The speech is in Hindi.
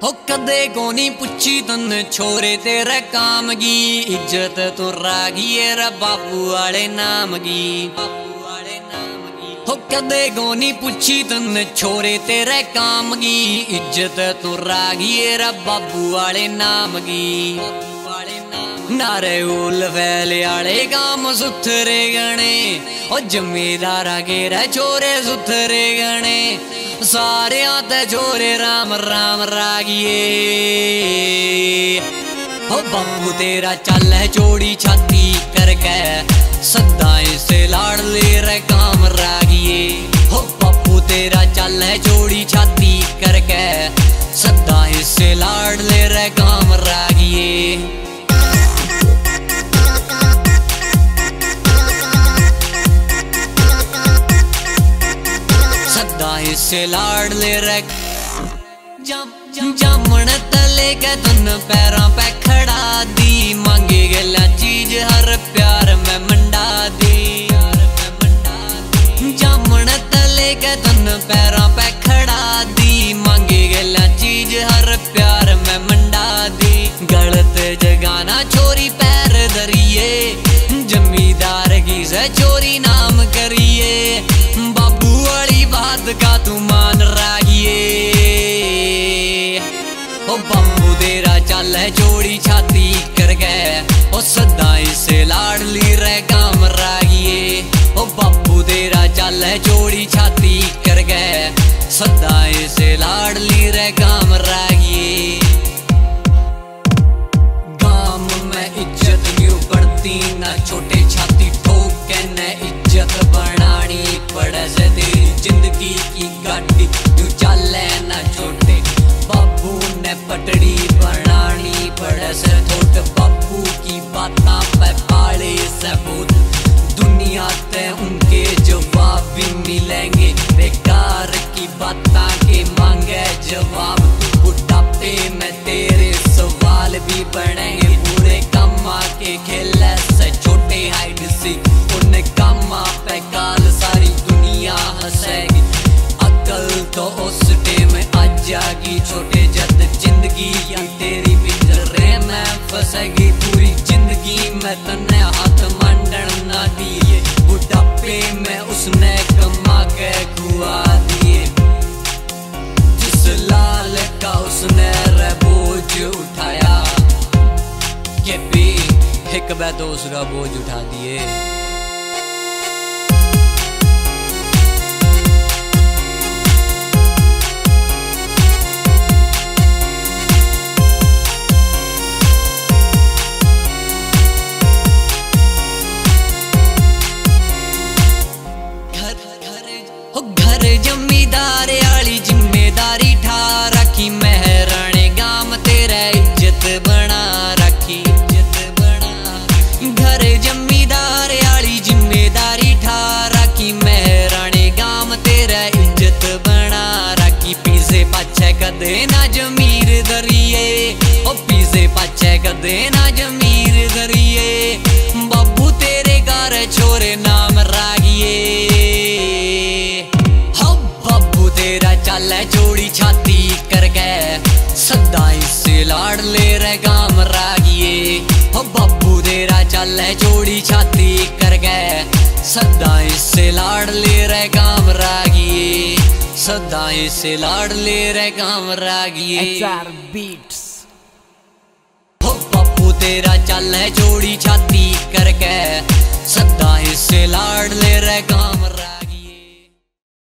हो कदे कोनी पुछी तन छोरे तेरे काम की इज्जत तो रागिए रे बापू वाले नाम की। हो कदे कोनी पुछी तन छोरे तेरे काम की इज्जत तो रागिए रे बापू वाले नाम की। नारे उल फैले आले काम सुथरे गणे ओ जमींदारा के रे छोरे सुथरे गणे सारे आते छोरे राम राम रागिए। हो बापू तेरा चल है चौड़ी छाती करके सदाई से लाड़ ले रे काम रागिए। हो बापू तेरा चल है चौड़ी छाती करके सदाई से लाड़ ले रे काम रागिए। से लाड़ ले रख जामन तले के तुन पैरों पे खड़ा दी मांगे गला चीज हर प्यार में मंडा दी। जामन तले के तुन पैरों पे खड़ा दी मांगे गला चीज हर प्यार में मंडा दी। गलत जगाना छोरी पैर धरिए जमींदार की से चोरी नाम करिए। बाबू वाली बात का तू मान रागिए। ओ बाबू तेरा चल है चौड़ी छाती कर गए ओ सदाई से लाडली रे काम रागिए। ओ बाबू तेरा चल है चौड़ी छाती कर गए सदाई से लाडली रे काम रागिए। गाम में इज्जत क्यों बढ़ती ना छोटे छाती ठोक के न इज्जत बनानी पड़े से तेरी जिंदगी की गाड़ी तू चले ना छोटे बाबू ने पटड़ी बनानी पड़े से थोट। बाबू की बाता पे पाले सबूत दुनिया ते उनके जवाब भी मिलेंगे बेकार की बाता के मांगे जवाब। तू बुढ़ापे में तेरे सवाल भी बनेंगे पूरे कमा के खेले से छोटे हाइड सी उन कमा पे काल सारी दुनिया हंसेगी। अकल तो उस टाइम आ जाएगी छोटे जद जिंदगी या तेरी पिंजरे में फंसेगी। पूरी जिंदगी में तन्ने हाथ मंडन ना दिए बुढ़ापे में उसने कमा के खुआ दिए। जिस लाल का उसने रे बोझ उठाया के भी एक बार तो उसका बोझ उठा दिए। घर जमींदार आली जिम्मेदारी ठा रखी मेहराने गाम तेरा इज्जत बना रखी इज्जत बना। घर जमींदार आली जिम्मेदारी ठा रखी मेहराने गाम तेरा इज्जत बना रखी। पीछे पाछे कदे ना जमीर दरिए ओ पीछे पाछे कदे ना जमीर दरिए। बाबू तेरे घर छोरे नाम रागिए। तेरा चल है चौड़ी छाती कर गए सदाई से लाड़ ले रे काम रागिए। हो बाबू तेरा चल है चौड़ी छाती कर गए सदाई से लाड़ ले रे काम रागिए। सदाई से लाड़ ले रे काम रागिए। हो बाबू तेरा चल है चौड़ी छाती कर गए सदाई से लाड़ ले रे काम